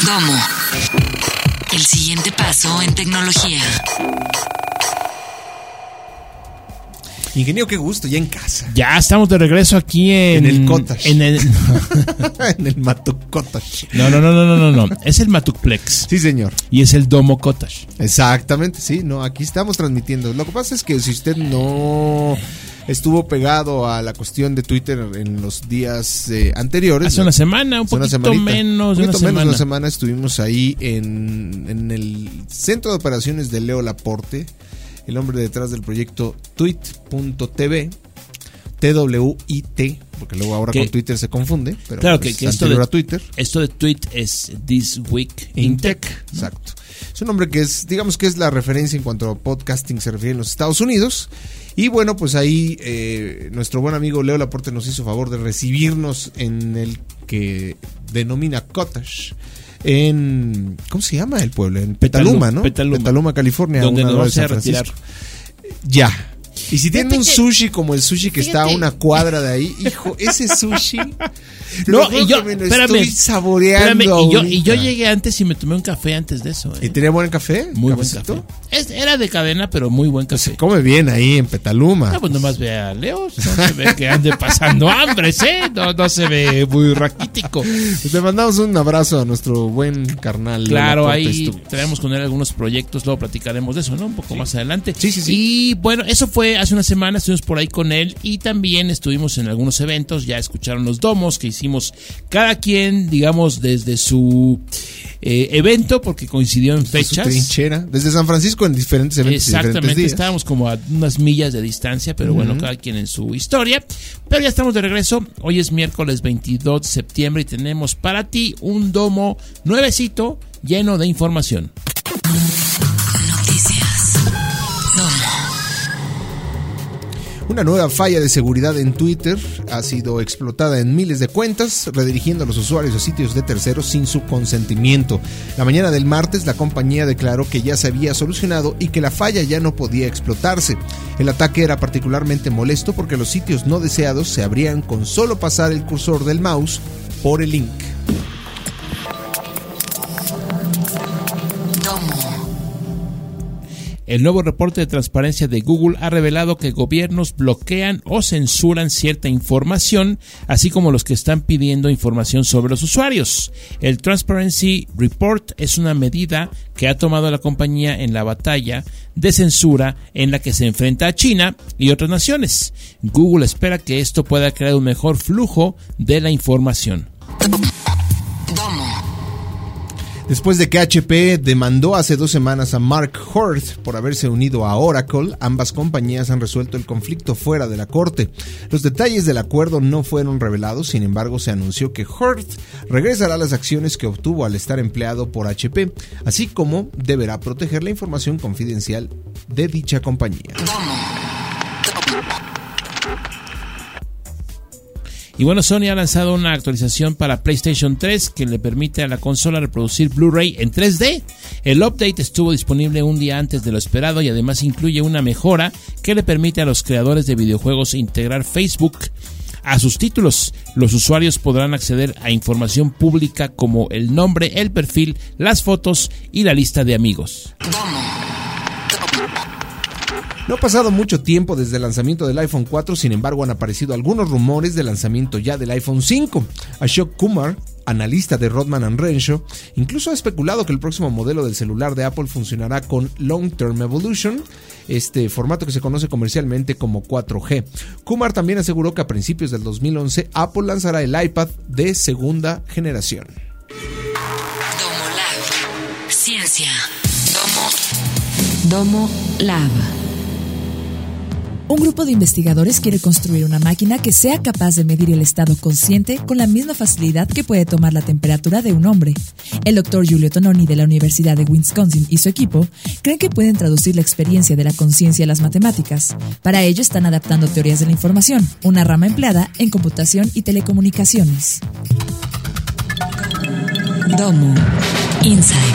Domo. El siguiente paso en tecnología. Ingeniero, qué gusto, ya en casa. Ya estamos de regreso aquí en el Cottage. En el en el Matuk Cottage. No. Es el Matukplex. Sí, señor. Y es el Domo Cottage. Exactamente, sí, no, aquí estamos transmitiendo. Lo que pasa es que si usted no estuvo pegado a la cuestión de Twitter en los días anteriores. Hace una semana, un poquito menos de una semana estuvimos ahí en el centro de operaciones de Leo Laporte, el hombre detrás del proyecto Tweet.tv, TWIT, porque luego ahora con Twitter se confunde, pero claro pues que esto de Twitter. Esto de Tweet es This Week in Tech. Exacto. Es un hombre que es, digamos que es la referencia en cuanto a podcasting se refiere en los Estados Unidos. Y bueno, pues ahí nuestro buen amigo Leo Laporte nos hizo favor de recibirnos en el que denomina Cottage. En, ¿cómo se llama el pueblo? En Petaluma, ¿no? Petaluma, California. Donde nos vamos a retirar. Ya. Y si tienen un sushi como el sushi que está a una cuadra de ahí, hijo, ese sushi. No, y yo, estoy saboreando. Y yo llegué antes y me tomé un café antes de eso. ¿Y tenía buen café? Muy buen café. Era de cadena, pero muy buen café. Se come bien ahí en Petaluma. Pues nomás ve a Leo, no se ve que ande pasando hambre, no se ve muy raquítico. Pues le mandamos un abrazo a nuestro buen carnal. Claro, ahí tenemos con él algunos proyectos, luego platicaremos de eso, ¿no? Un poco más adelante. Sí. Y bueno, eso fue hace una semana, estuvimos por ahí con él y también estuvimos en algunos eventos, ya escucharon los domos que hicimos cada quien, digamos, desde su evento, porque coincidió en fechas. Su trinchera, desde San Francisco en diferentes eventos. Exactamente, estábamos como a unas millas de distancia, pero bueno, cada quien en su historia. Pero ya estamos de regreso, hoy es miércoles 22 de septiembre y tenemos para ti un domo nuevecito lleno de información. Una nueva falla de seguridad en Twitter ha sido explotada en miles de cuentas, redirigiendo a los usuarios a sitios de terceros sin su consentimiento. La mañana del martes, la compañía declaró que ya se había solucionado y que la falla ya no podía explotarse. El ataque era particularmente molesto porque los sitios no deseados se abrían con solo pasar el cursor del mouse por el link. El nuevo reporte de transparencia de Google ha revelado que gobiernos bloquean o censuran cierta información, así como los que están pidiendo información sobre los usuarios. El Transparency Report es una medida que ha tomado la compañía en la batalla de censura en la que se enfrenta a China y otras naciones. Google espera que esto pueda crear un mejor flujo de la información. Después de que HP demandó hace 2 semanas a Mark Hurd por haberse unido a Oracle, ambas compañías han resuelto el conflicto fuera de la corte. Los detalles del acuerdo no fueron revelados, sin embargo se anunció que Hurd regresará las acciones que obtuvo al estar empleado por HP, así como deberá proteger la información confidencial de dicha compañía. Y bueno, Sony ha lanzado una actualización para PlayStation 3 que le permite a la consola reproducir Blu-ray en 3D. El update estuvo disponible un día antes de lo esperado y además incluye una mejora que le permite a los creadores de videojuegos integrar Facebook a sus títulos. Los usuarios podrán acceder a información pública como el nombre, el perfil, las fotos y la lista de amigos. No ha pasado mucho tiempo desde el lanzamiento del iPhone 4, sin embargo han aparecido algunos rumores del lanzamiento ya del iPhone 5. Ashok Kumar, analista de Rodman & Renshaw, incluso ha especulado que el próximo modelo del celular de Apple funcionará con Long Term Evolution, este formato que se conoce comercialmente como 4G. Kumar también aseguró que a principios del 2011 Apple lanzará el iPad de segunda generación. Domo Lab. Ciencia. Domo Lab. Un grupo de investigadores quiere construir una máquina que sea capaz de medir el estado consciente con la misma facilidad que puede tomar la temperatura de un hombre. El doctor Giulio Tononi de la Universidad de Wisconsin y su equipo creen que pueden traducir la experiencia de la conciencia a las matemáticas. Para ello están adaptando teorías de la información, una rama empleada en computación y telecomunicaciones. Domo Insight.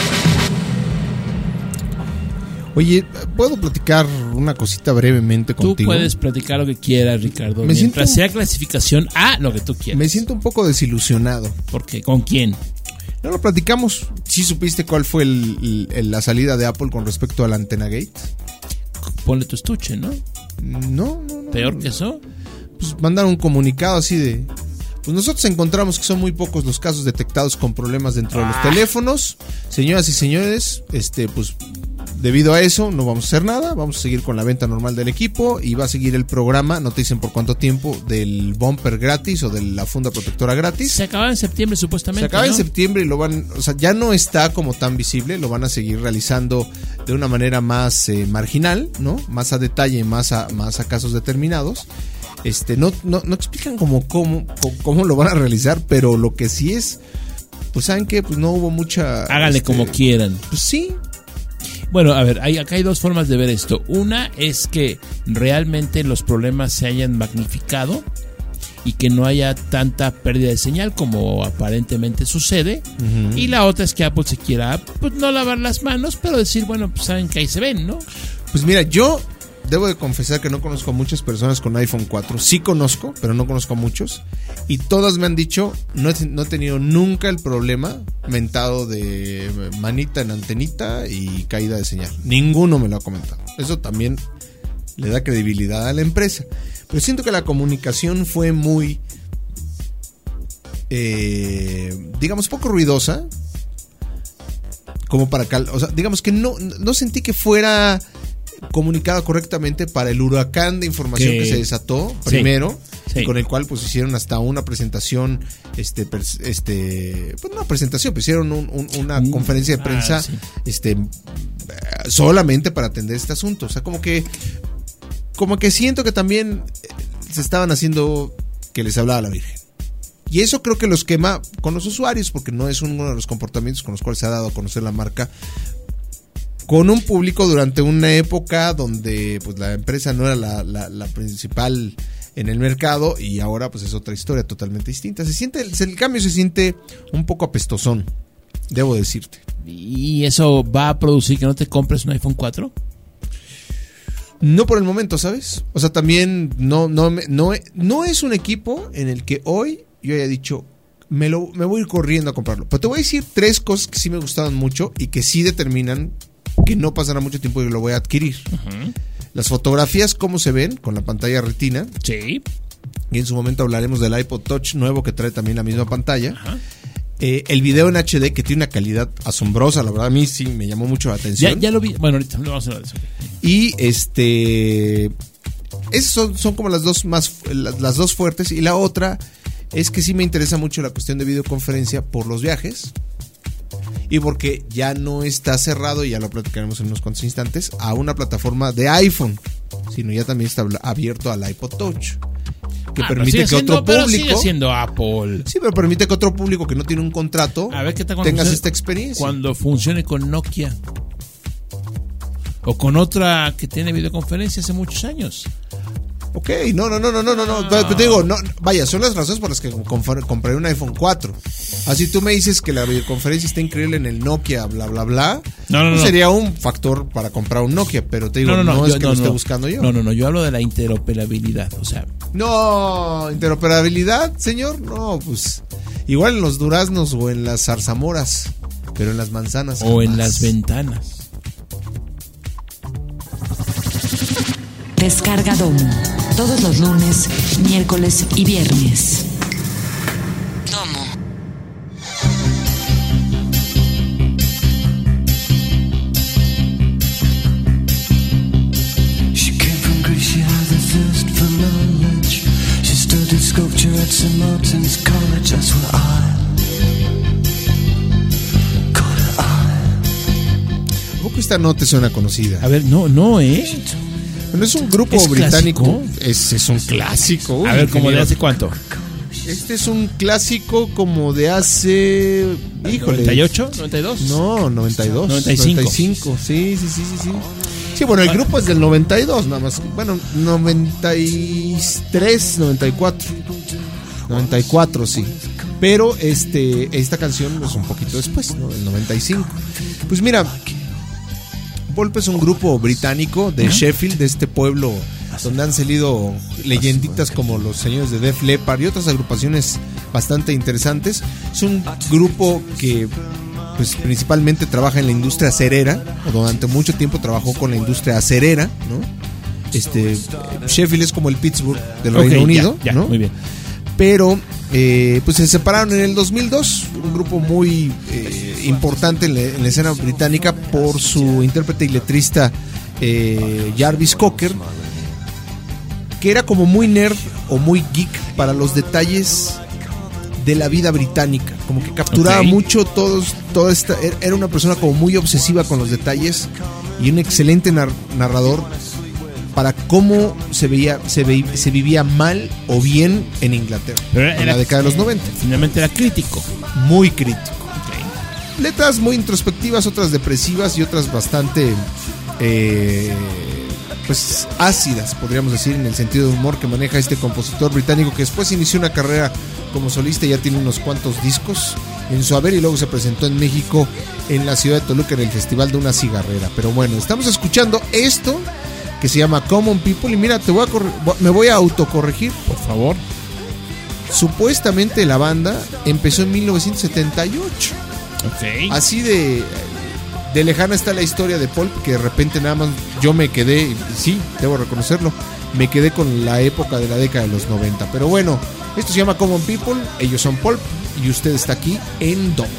Oye, ¿puedo platicar una cosita brevemente contigo? Tú puedes platicar lo que quieras, Ricardo. Mientras sea clasificación A, lo que tú quieras. Me siento un poco desilusionado. ¿Por qué? ¿Con quién? No lo platicamos. ¿Sí supiste cuál fue la salida de Apple con respecto a la Antena Gate? Ponle tu estuche, ¿no? No. ¿Peor que eso? Pues mandaron un comunicado así de... Pues nosotros encontramos que son muy pocos los casos detectados con problemas dentro de los teléfonos. Señoras y señores, pues debido a eso no vamos a hacer nada. Vamos a seguir con la venta normal del equipo y va a seguir el programa, no te dicen por cuánto tiempo, del bumper gratis o de la funda protectora gratis. Se acaba en septiembre supuestamente, Se acaba ¿no? en septiembre y lo van... O sea, ya no está como tan visible, lo van a seguir realizando de una manera más marginal, ¿no? Más a detalle, más a casos determinados. No explican cómo lo van a realizar, pero lo que sí es, pues saben que pues no hubo mucha... Háganle como quieran. Pues sí. Bueno, a ver, acá hay dos formas de ver esto. Una es que realmente los problemas se hayan magnificado y que no haya tanta pérdida de señal como aparentemente sucede. Uh-huh. Y la otra es que Apple se quiera, pues no lavar las manos, pero decir, bueno, pues saben que ahí se ven, ¿no? Pues mira, yo... Debo de confesar que no conozco a muchas personas con iPhone 4. Sí conozco, pero no conozco a muchos. Y todas me han dicho, no he tenido nunca el problema mentado de manita en antenita y caída de señal. Ninguno me lo ha comentado. Eso también le da credibilidad a la empresa. Pero siento que la comunicación fue muy, digamos, poco ruidosa. Como para... O sea, digamos que no sentí que fuera... comunicada correctamente para el huracán de información que se desató primero, sí. Con el cual pues hicieron hasta una presentación, pues una presentación, pues hicieron una conferencia de prensa, sí. Solamente para atender este asunto. O sea, como que siento que también se estaban haciendo que les hablaba la Virgen. Y eso creo que los quema con los usuarios, porque no es uno de los comportamientos con los cuales se ha dado a conocer la marca, con un público durante una época donde pues la empresa no era la principal en el mercado, y ahora pues es otra historia totalmente distinta. El cambio se siente un poco apestosón, debo decirte. ¿Y eso va a producir que no te compres un iPhone 4? No por el momento, ¿sabes? O sea, también no es un equipo en el que hoy yo haya dicho me voy a ir corriendo a comprarlo. Pero te voy a decir 3 cosas que sí me gustaban mucho y que sí determinan que no pasará mucho tiempo y lo voy a adquirir. Uh-huh. Las fotografías, cómo se ven con la pantalla retina. Sí. Y en su momento hablaremos del iPod Touch nuevo, que trae también la misma pantalla. Uh-huh. El video en HD, que tiene una calidad asombrosa, la verdad a mí sí me llamó mucho la atención. Ya lo vi. Bueno, ahorita lo vamos a hablar de eso. Y esas son como las dos fuertes. Y la otra es que sí me interesa mucho la cuestión de videoconferencia por los viajes. Y porque ya no está cerrado, y ya lo platicaremos en unos cuantos instantes, a una plataforma de iPhone, sino ya también está abierto al iPod Touch, que permite que otro público... sigue siendo Apple. Sí, pero permite que otro público que no tiene un contrato tengas esta experiencia. Cuando funcione con Nokia o con otra que tiene videoconferencia hace muchos años. Ok, no. Te digo, no, vaya, son las razones por las que compré un iPhone 4. Así tú me dices que la videoconferencia está increíble en el Nokia, bla, bla, bla. No. Sería un factor para comprar un Nokia, pero te digo, no es que lo esté buscando yo. No, yo hablo de la interoperabilidad, o sea. No, interoperabilidad, señor, no, pues igual en los duraznos o en las zarzamoras, pero en las manzanas o jamás. En las ventanas. Descarga Domo. Todos los lunes, miércoles y viernes. Domo. She came from Greece, she had a thirst for knowledge. She studied sculpture at St. Martin's College. That's where I caught her eye. ¿A poco esta no te suena conocida? A ver, no, Bueno, es un grupo británico. Es un clásico. A ver, ¿como de hace cuánto? Este es un clásico como de hace... Híjole. ¿98? ¿92? No, 92. 95. Sí. Sí, bueno, el grupo es del 92, nada más. Bueno, 93, 94. 94, sí. Pero esta canción es un poquito después, ¿no? El 95. Pues mira, Pulp es un grupo británico de Sheffield, de este pueblo donde han salido leyenditas como los señores de Def Leppard y otras agrupaciones bastante interesantes. Es un grupo que pues principalmente trabaja en la industria acerera, o durante mucho tiempo trabajó con la industria acerera, ¿no? Sheffield es como el Pittsburgh del Reino Unido, ya, ¿no? Muy bien. Pero pues se separaron en el 2002, un grupo muy importante en la escena británica por su intérprete y letrista Jarvis Cocker, que era como muy nerd o muy geek para los detalles de la vida británica, como que capturaba mucho toda esta, era una persona como muy obsesiva con los detalles y un excelente narrador para cómo se vivía mal o bien en Inglaterra en la década de los 90. Finalmente era crítico. Muy crítico. Letras muy introspectivas, otras depresivas y otras bastante pues ácidas, podríamos decir, en el sentido de humor que maneja este compositor británico, que después inició una carrera como solista y ya tiene unos cuantos discos en su haber, y luego se presentó en México, en la ciudad de Toluca, en el Festival de una Cigarrera. Pero bueno, estamos escuchando esto que se llama Common People, y mira, me voy a autocorregir, por favor. Supuestamente la banda empezó en 1978. Así de lejana está la historia de Pulp, que de repente nada más yo me quedé, sí, debo reconocerlo, me quedé con la época de la década de los 90. Pero bueno, esto se llama Common People, ellos son Pulp y usted está aquí en Dom.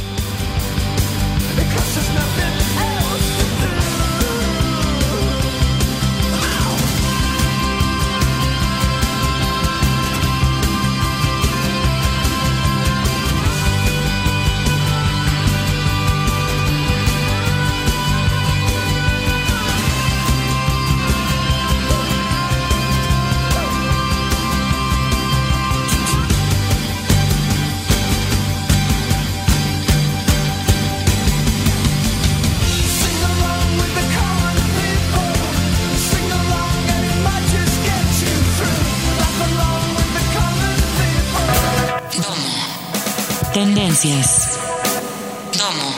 Tendencias. Domo.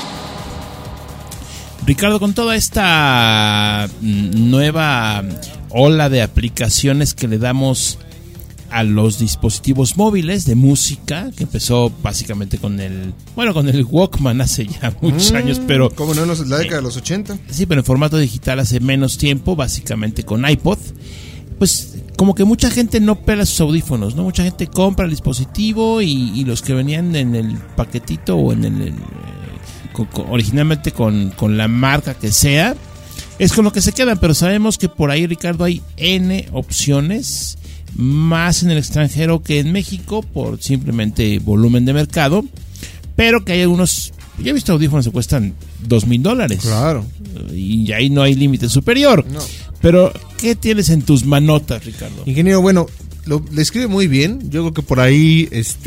Ricardo, con toda esta nueva ola de aplicaciones que le damos a los dispositivos móviles de música, que empezó básicamente con el Walkman hace ya muchos años, pero ¿cómo no? En la década de los 80. Sí, pero en formato digital hace menos tiempo, básicamente con iPod. Pues como que mucha gente no pela sus audífonos, ¿no? Mucha gente compra el dispositivo y los que venían en el paquetito o en el originalmente con la marca que sea, es con lo que se quedan. Pero sabemos que por ahí, Ricardo, hay N opciones, más en el extranjero que en México, por simplemente volumen de mercado, pero que hay algunos, ya he visto audífonos que cuestan $2,000. Claro. Y ahí no hay límite superior. No. Pero, ¿qué tienes en tus manotas, Ricardo? Ingeniero, bueno, le escribe muy bien. Yo creo que por ahí,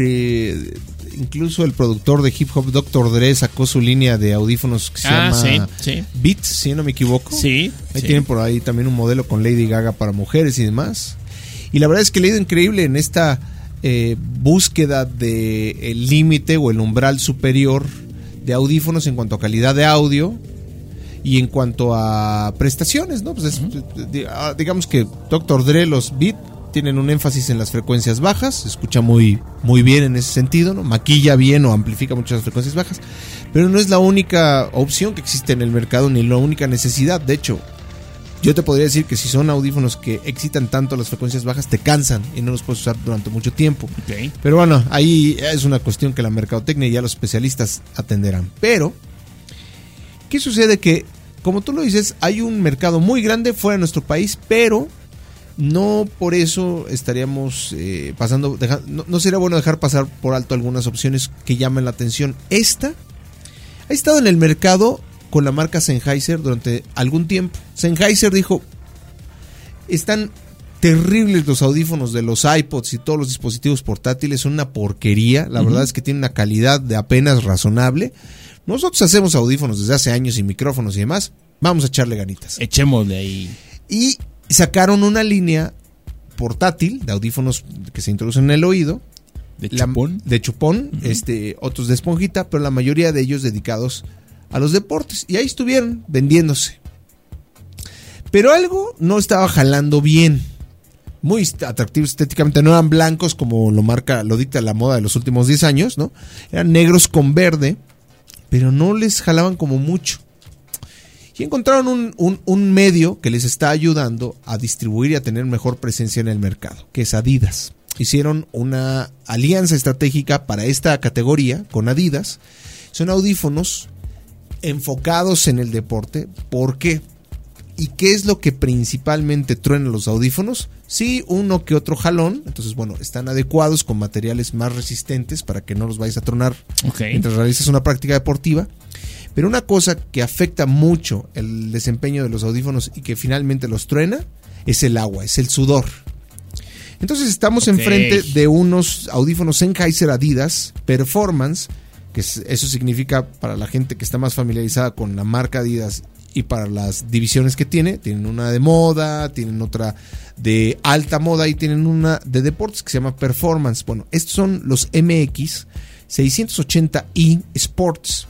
incluso el productor de hip hop, Dr. Dre, sacó su línea de audífonos que se llama Beats, si no me equivoco. Sí. Ahí tienen por ahí también un modelo con Lady Gaga para mujeres y demás. Y la verdad es que le ha ido increíble en esta búsqueda de el límite o el umbral superior de audífonos en cuanto a calidad de audio y en cuanto a prestaciones, ¿no? Pues digamos que Dr. Dre, los Beat tienen un énfasis en las frecuencias bajas, se escucha muy, muy bien en ese sentido, ¿no? Maquilla bien o amplifica muchas frecuencias bajas, pero no es la única opción que existe en el mercado ni la única necesidad. De hecho, yo te podría decir que si son audífonos que excitan tanto las frecuencias bajas, te cansan y no los puedes usar durante mucho tiempo. Okay. Pero bueno, ahí es una cuestión que la mercadotecnia y ya los especialistas atenderán. Pero ¿qué sucede? Que, como tú lo dices, hay un mercado muy grande fuera de nuestro país, pero no por eso estaríamos pasando, no sería bueno dejar pasar por alto algunas opciones que llaman la atención. Esta ha estado en el mercado con la marca Sennheiser durante algún tiempo. Sennheiser dijo, están terribles los audífonos de los iPods y todos los dispositivos portátiles, son una porquería, la verdad es que tienen una calidad de apenas razonable. Nosotros hacemos audífonos desde hace años y micrófonos y demás, vamos a echarle ganitas. Echémosle ahí. Y sacaron una línea portátil de audífonos que se introducen en el oído. De chupón, otros de esponjita, pero la mayoría de ellos dedicados a los deportes. Y ahí estuvieron vendiéndose. Pero algo no estaba jalando bien. Muy atractivos estéticamente, no eran blancos como lo dicta la moda de los últimos 10 años, ¿no? Eran negros con verde, pero no les jalaban como mucho. Y encontraron un medio que les está ayudando a distribuir y a tener mejor presencia en el mercado, que es Adidas. Hicieron una alianza estratégica para esta categoría con Adidas. Son audífonos enfocados en el deporte. ¿Por qué? ¿Y qué es lo que principalmente truena los audífonos? Sí, uno que otro jalón. Entonces, bueno, están adecuados con materiales más resistentes para que no los vayas a tronar mientras realizas una práctica deportiva. Pero una cosa que afecta mucho el desempeño de los audífonos y que finalmente los truena es el agua, es el sudor. Entonces estamos enfrente de unos audífonos Sennheiser Adidas Performance, que eso significa para la gente que está más familiarizada con la marca Adidas y para las divisiones que tienen una de moda, tienen otra de alta moda y tienen una de deportes que se llama Performance. Bueno, estos son los MX 680i Sports.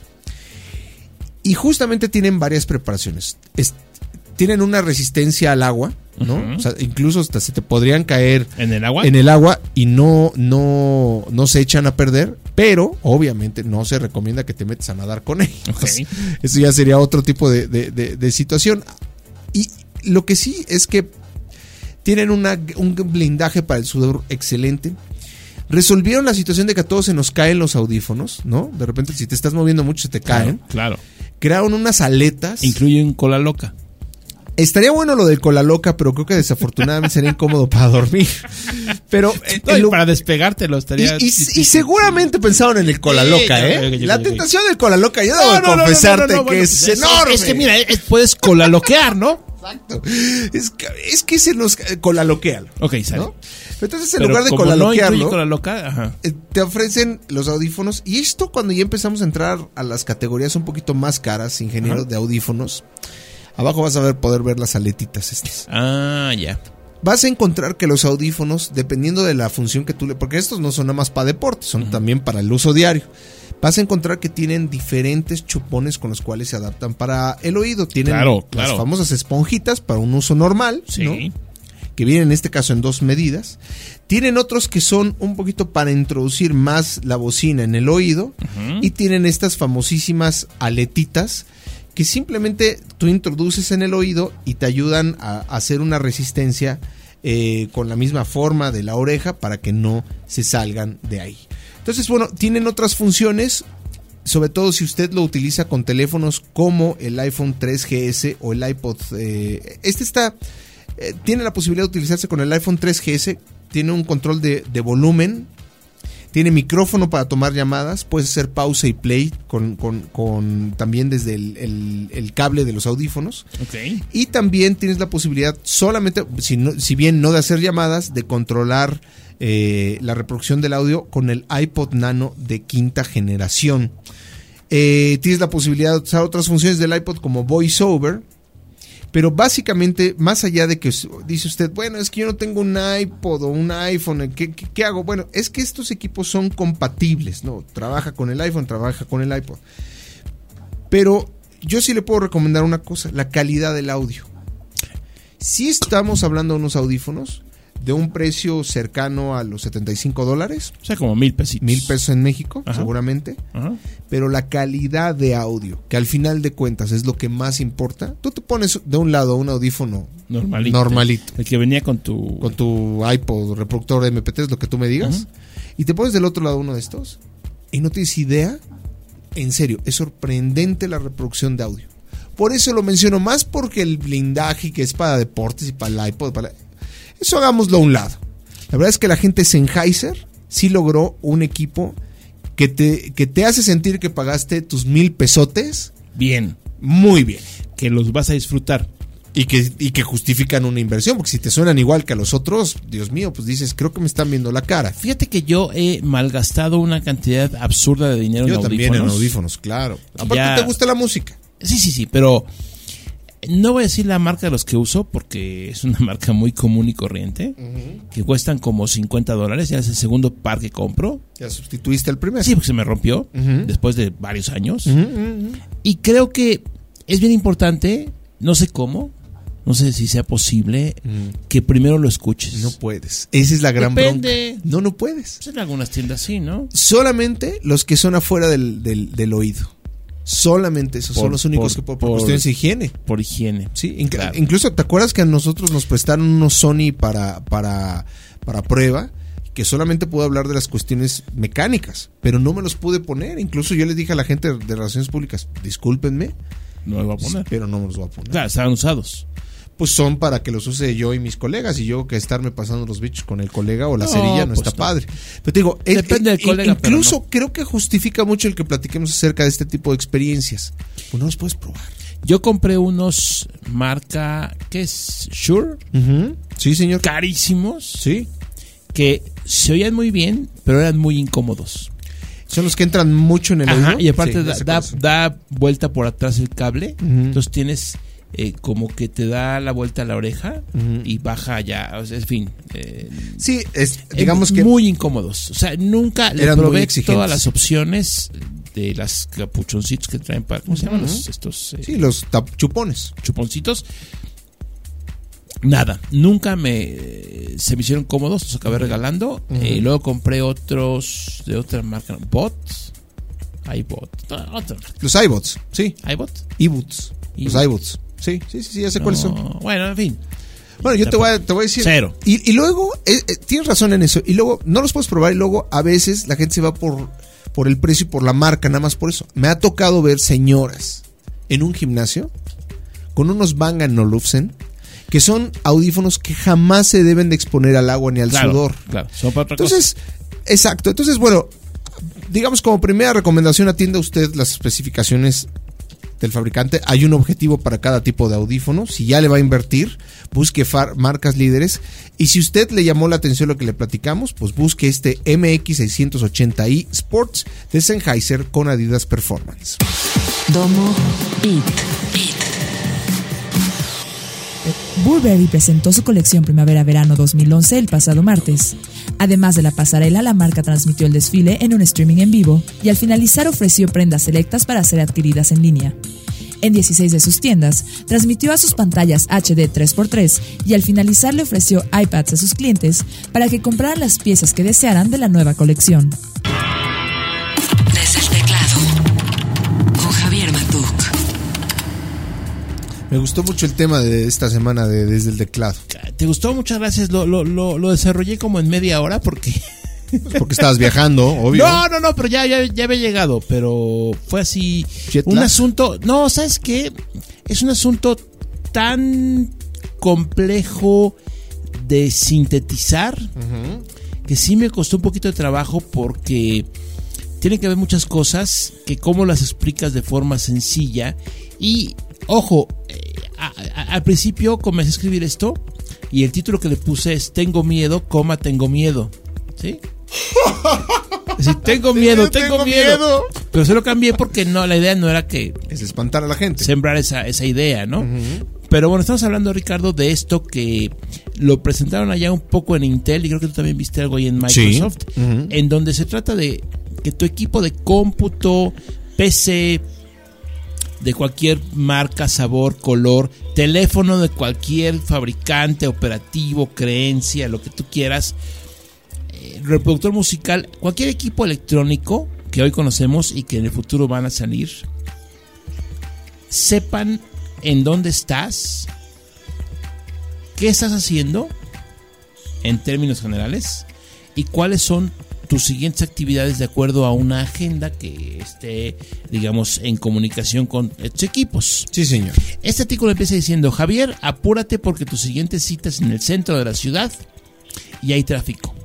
Y justamente tienen varias preparaciones. Tienen una resistencia al agua, ¿no? O sea, incluso hasta se te podrían caer ¿en el agua? En el agua y no se echan a perder, pero obviamente no se recomienda que te metas a nadar con ellos. Eso ya sería otro tipo de situación. Y lo que sí es que tienen un blindaje para el sudor excelente. Resolvieron la situación de que a todos se nos caen los audífonos, ¿no? De repente si te estás moviendo mucho se te caen. Claro. Crearon unas aletas. Incluyen cola loca. Estaría bueno lo del cola loca, pero creo que desafortunadamente sería incómodo para dormir. Pero para despegártelo estaría. Y seguramente pensaron en el cola loca, ¿eh? La tentación del cola loca, yo debo confesarte que es enorme. Es que mira, puedes cola loquear, ¿no? Exacto. Es que se nos cola loquean. Ok, sale. ¿No? Entonces, en lugar de cola loquearlo, cola loca, te ofrecen los audífonos. Y esto, cuando ya empezamos a entrar a las categorías un poquito más caras, ingeniero de audífonos, abajo vas a poder ver las aletitas estas. Ya. Vas a encontrar que los audífonos, dependiendo de la función que tú porque estos no son nada más para deporte, son también para el uso diario. Vas a encontrar que tienen diferentes chupones con los cuales se adaptan para el oído. Tienen las famosas esponjitas para un uso normal, ¿no? Que vienen en este caso en 2 medidas. Tienen otros que son un poquito para introducir más la bocina en el oído. Y tienen estas famosísimas aletitas que simplemente tú introduces en el oído y te ayudan a hacer una resistencia con la misma forma de la oreja para que no se salgan de ahí. Entonces, bueno, tienen otras funciones, sobre todo si usted lo utiliza con teléfonos como el iPhone 3GS o el iPod. Tiene la posibilidad de utilizarse con el iPhone 3GS, tiene un control de volumen, tiene micrófono para tomar llamadas, puedes hacer pausa y play con también desde el cable de los audífonos. Y también tienes la posibilidad solamente, si bien no de hacer llamadas, de controlar la reproducción del audio con el iPod Nano de 5ª generación. Tienes la posibilidad de usar otras funciones del iPod como VoiceOver. Pero básicamente, más allá de que dice usted, bueno, es que yo no tengo un iPod o un iPhone, ¿qué hago? Bueno, es que estos equipos son compatibles, ¿no? Trabaja con el iPhone, trabaja con el iPod. Pero yo sí le puedo recomendar una cosa, la calidad del audio. Si estamos hablando de unos audífonos de un precio cercano a los $75. O sea, como $1,000 pesitos. $1,000 en México, seguramente. Pero la calidad de audio, que al final de cuentas es lo que más importa. Tú te pones de un lado un audífono normalito. El que venía con tu iPod, reproductor de MP3, lo que tú me digas. Y te pones del otro lado uno de estos y no tienes idea. En serio, es sorprendente la reproducción de audio. Por eso lo menciono más, porque el blindaje que es para deportes y para el iPod, eso hagámoslo a un lado. La verdad es que la gente de Sennheiser sí logró un equipo que te hace sentir que pagaste tus $1,000 pesotes. Bien. Muy bien. Que los vas a disfrutar. Y que justifican una inversión, porque si te suenan igual que a los otros, Dios mío, pues dices, creo que me están viendo la cara. Fíjate que yo he malgastado una cantidad absurda de dinero en audífonos. Yo también en audífonos, claro. Aparte te gusta la música. Sí, pero no voy a decir la marca de los que uso, porque es una marca muy común y corriente, que cuestan como $50. Ya es el segundo par que compro. ¿Ya sustituiste el primero? Sí, porque se me rompió después de varios años. Y creo que es bien importante, no sé cómo, no sé si sea posible que primero lo escuches. No puedes. Esa es la gran Depende. bronca. No puedes. Pues en algunas tiendas sí, ¿no? Solamente los que son afuera del oído. Solamente esos son los únicos que por cuestiones de higiene. Por higiene. Sí, Claro. incluso ¿te acuerdas que a nosotros nos prestaron unos Sony para prueba? Que solamente puedo hablar de las cuestiones mecánicas, pero no me los pude poner. Incluso yo les dije a la gente de Relaciones Públicas, discúlpenme, No lo voy a poner. pero no me los voy a poner. Claro, estaban usados. Pues son para que los use yo y mis colegas, y yo que estarme pasando los bichos con el colega o la cerilla no pues está no. padre. Pero te digo, Depende del colega, pero incluso no. creo que justifica mucho el que platiquemos acerca de este tipo de experiencias. Pues no los puedes probar. Yo compré unos marca, ¿qué es? Shure, Sí, señor. carísimos, Sí. que se oían muy bien, pero eran muy incómodos. Son los que entran mucho en el Ajá, oído. y aparte Sí, ya sé da cuáles son. da vuelta por atrás el cable, entonces tienes como que te da la vuelta a la oreja y baja ya, o sea, en fin. Sí, digamos que muy incómodos. O sea, nunca le Eran muy probé exigentes. todas las opciones de las capuchoncitos que traen para, ¿cómo se llaman estos sí, los chupones. chuponcitos? Nada, nunca se me hicieron cómodos, los acabé regalando. Luego compré otros de otra marca, iBot, otra marca. Los iBots, sí. iBot. iBoots. Los iBoots. Sí, ya sé cuáles son. Bueno, en fin. Bueno, yo te voy a decir. Cero. Y luego, tienes razón en eso. Y luego, no los puedes probar. Y luego, a veces, la gente se va por el precio y por la marca, nada más por eso. Me ha tocado ver señoras en un gimnasio con unos Bang & Olufsen, que son audífonos que jamás se deben de exponer al agua ni al sudor. Claro, son para otra Entonces, exacto. Entonces, bueno, digamos como primera recomendación, atienda usted las especificaciones del fabricante. Hay un objetivo para cada tipo de audífono. Si ya le va a invertir, busque marcas líderes. Y si usted le llamó la atención lo que le platicamos, pues busque este MX680i Sports de Sennheiser con Adidas Performance. Domo Beat. Burberry presentó su colección Primavera-Verano 2011 el pasado martes. Además de la pasarela, la marca transmitió el desfile en un streaming en vivo y al finalizar ofreció prendas selectas para ser adquiridas en línea. En 16 de sus tiendas, transmitió a sus pantallas HD 3x3 y al finalizar le ofreció iPads a sus clientes para que compraran las piezas que desearan de la nueva colección. Desde el teclado, con Javier Matuk. Me gustó mucho el tema de esta semana de Desde el Teclado. ¿Te gustó? Muchas gracias. Lo desarrollé como en media hora porque... Porque estabas viajando, obvio. No, pero ya había llegado. Pero fue así Jet un lag. asunto... No, ¿sabes qué? Es un asunto tan complejo de sintetizar que sí me costó un poquito de trabajo porque tiene que haber muchas cosas que cómo las explicas de forma sencilla. Y, ojo, al principio comencé a escribir esto y el título que le puse es Tengo miedo, tengo miedo. ¿Sí? Es decir, tengo miedo. Pero se lo cambié porque no, la idea no era que Es espantar a la gente. sembrar esa idea, ¿no? Pero bueno, estamos hablando, Ricardo, de esto que lo presentaron allá un poco en Intel y creo que tú también viste algo ahí en Microsoft, Sí. en donde se trata de que tu equipo de cómputo, PC de cualquier marca, sabor, color, teléfono de cualquier fabricante, operativo, creencia, lo que tú quieras, reproductor musical, cualquier equipo electrónico que hoy conocemos y que en el futuro van a salir, sepan en dónde estás, qué estás haciendo en términos generales y cuáles son tus siguientes actividades de acuerdo a una agenda que esté, digamos, en comunicación con estos equipos. Sí, señor. Este artículo empieza diciendo: Javier, apúrate porque tu siguiente cita es en el centro de la ciudad y hay tráfico.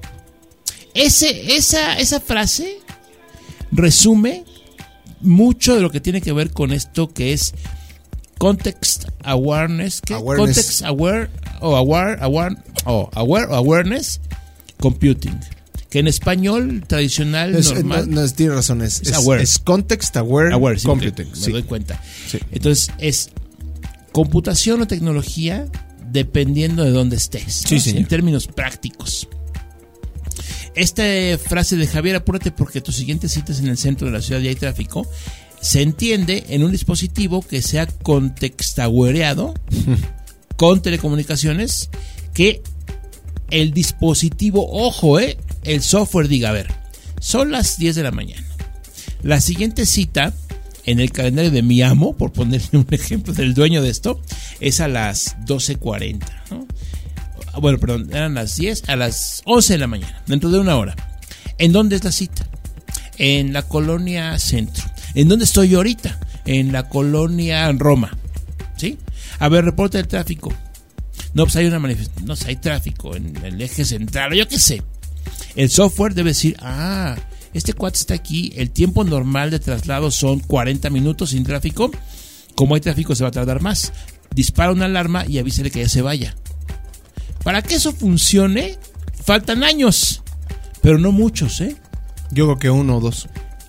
Esa frase resume mucho de lo que tiene que ver con esto que es context awareness, ¿qué? Awareness. Context aware o awareness computing, que en español tradicional normal Tiene razón, es aware. es context aware, sí, computing. me Sí. doy cuenta. Sí. Entonces es computación o tecnología dependiendo de dónde estés, ¿no? Sí, señor. En términos prácticos. Esta frase de Javier, apúrate porque tu siguiente cita es en el centro de la ciudad y hay tráfico, se entiende en un dispositivo que sea contextaguereado con telecomunicaciones que el dispositivo, ojo, el software diga, a ver, son las 10 de la mañana. La siguiente cita en el calendario de mi amo, por ponerle un ejemplo del dueño de esto, es a las 12:40, ¿no? Bueno, perdón, eran las 10 a las 11 de la mañana, dentro de una hora. ¿En dónde es la cita? En la colonia Centro. ¿En dónde estoy yo ahorita? En la colonia Roma, ¿sí? A ver, reporte del tráfico. No, pues hay una manifestación, no sé, hay tráfico en el eje central, yo qué sé. El software debe decir, este cuate está aquí, el tiempo normal de traslado son 40 minutos sin tráfico. Como hay tráfico se va a tardar más. Dispara una alarma y avísale que ya se vaya. Para que eso funcione, faltan años, pero no muchos, Yo creo que 1 o 2.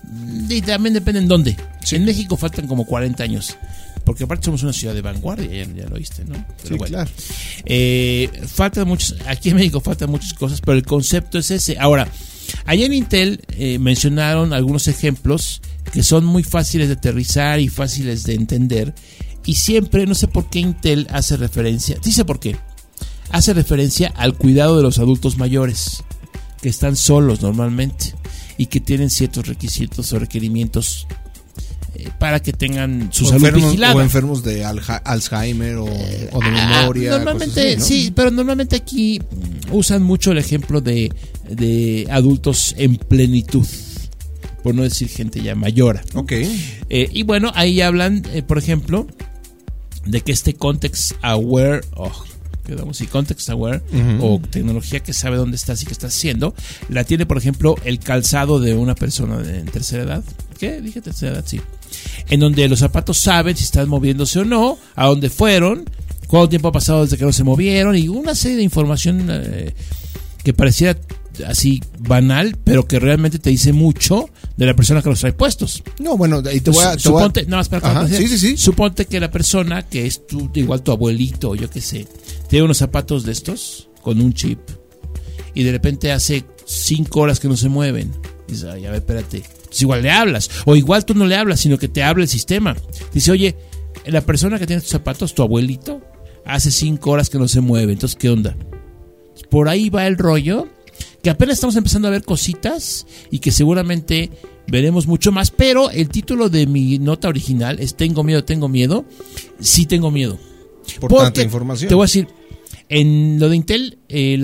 Y también depende en dónde. Sí. En México faltan como 40 años. Porque aparte somos una ciudad de vanguardia, ya lo oíste, ¿no? Pero sí, bueno, claro. Faltan muchos, aquí en México faltan muchas cosas, pero el concepto es ese. Ahora, allá en Intel mencionaron algunos ejemplos que son muy fáciles de aterrizar y fáciles de entender. Y siempre, no sé por qué Intel hace referencia, dice por qué. Hace referencia al cuidado de los adultos mayores, que están solos normalmente y que tienen ciertos requisitos o requerimientos para que tengan su salud vigilada. O enfermos de Alzheimer o de memoria. Normalmente, así, ¿no? Sí, pero normalmente aquí usan mucho el ejemplo de adultos en plenitud, por no decir gente ya mayor. Ok. Y bueno, ahí hablan, por ejemplo, de que este context aware, context aware, o tecnología que sabe dónde estás y qué estás haciendo, la tiene, por ejemplo, el calzado de una persona en tercera edad. ¿Qué? Dije tercera edad, sí. En donde los zapatos saben si están moviéndose o no, a dónde fueron, cuánto tiempo ha pasado desde que no se movieron, y una serie de información que pareciera así banal, pero que realmente te dice mucho de la persona que los trae puestos. No, bueno, y suponte, no, espera, sí. Suponte que la persona que es igual tu abuelito, yo qué sé, tiene unos zapatos de estos con un chip y de repente hace 5 horas que no se mueven. Dices, ay, a ver, espérate. Pues igual le hablas, o igual tú no le hablas, sino que te habla el sistema. Dice, oye, la persona que tiene tus zapatos, tu abuelito, hace 5 horas que no se mueve. Entonces, ¿qué onda? Por ahí va el rollo, que apenas estamos empezando a ver cositas y que seguramente veremos mucho más. Pero el título de mi nota original es Tengo miedo. Sí tengo miedo. Por tanta información. Te voy a decir, en lo de Intel,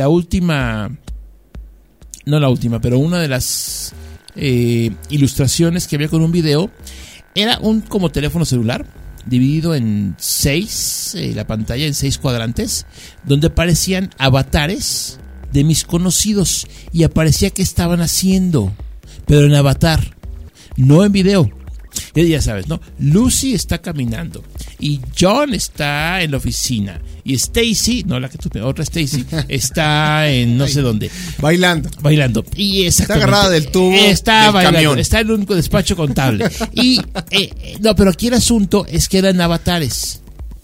pero una de las ilustraciones que había con un video era un como teléfono celular dividido en 6, la pantalla en 6 cuadrantes, donde aparecían avatares de mis conocidos y aparecía que estaban haciendo, pero en avatar, no en video. Ya sabes, ¿no? Lucy está caminando y John está en la oficina y Stacy, no la que tú, otra Stacy, está en no sé dónde bailando y está agarrada del tubo, está del bailando, camión. está en un despacho contable y no, pero aquí el asunto es que eran avatares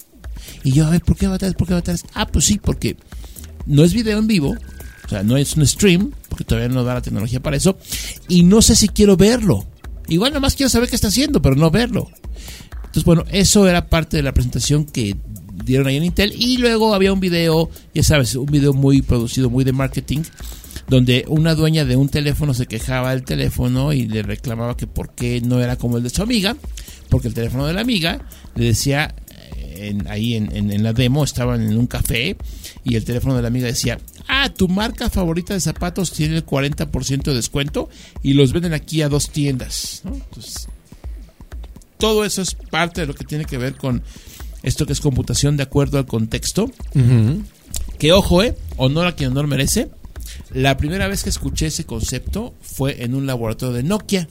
y yo, a ver, ¿por qué avatares? Pues sí, porque no es video en vivo, o sea, no es un stream, porque todavía no da la tecnología para eso, y no sé si quiero verlo. Igual nomás quiero saber qué está haciendo, pero no verlo. Entonces, bueno, eso era parte de la presentación que dieron ahí en Intel. Y luego había un video, ya sabes, un video muy producido, muy de marketing, donde una dueña de un teléfono se quejaba del teléfono y le reclamaba que por qué no era como el de su amiga, porque el teléfono de la amiga le decía, ahí en la demo, estaban en un café y el teléfono de la amiga decía, tu marca favorita de zapatos tiene el 40% de descuento y los venden aquí a 2 tiendas, ¿no? Entonces, todo eso es parte de lo que tiene que ver con esto que es computación de acuerdo al contexto. Que ojo, honor a quien honor merece. La primera vez que escuché ese concepto fue en un laboratorio de Nokia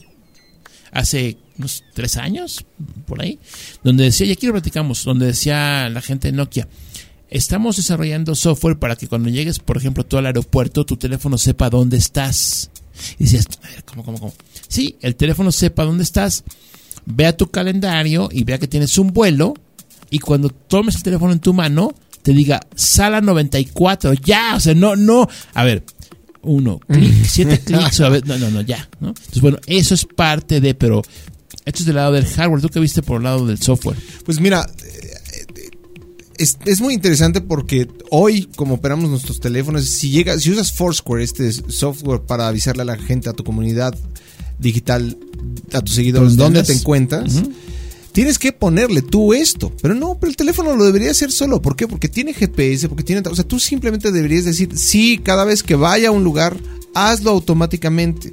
hace unos 3 años, por ahí, donde decía, y aquí lo platicamos, donde decía la gente de Nokia, estamos desarrollando software para que cuando llegues, por ejemplo, tú al aeropuerto, tu teléfono sepa dónde estás. Y decías, a ver, ¿cómo? Sí, el teléfono sepa dónde estás, vea tu calendario y vea que tienes un vuelo, y cuando tomes el teléfono en tu mano, te diga, sala 94, ya, o sea, no, a ver, 1 clic, 7 clics, a ver, no, ya, ¿no? Entonces, bueno, eso es parte de, pero esto es del lado del hardware. ¿Tú qué viste por el lado del software? Pues mira, es muy interesante porque hoy, como operamos nuestros teléfonos, si usas Foursquare, este software para avisarle a la gente, a tu comunidad digital, a tus seguidores, dónde te encuentras, tienes que ponerle tú esto. Pero el teléfono lo debería hacer solo. ¿Por qué? Porque tiene GPS, o sea, tú simplemente deberías decir, sí, cada vez que vaya a un lugar, hazlo automáticamente.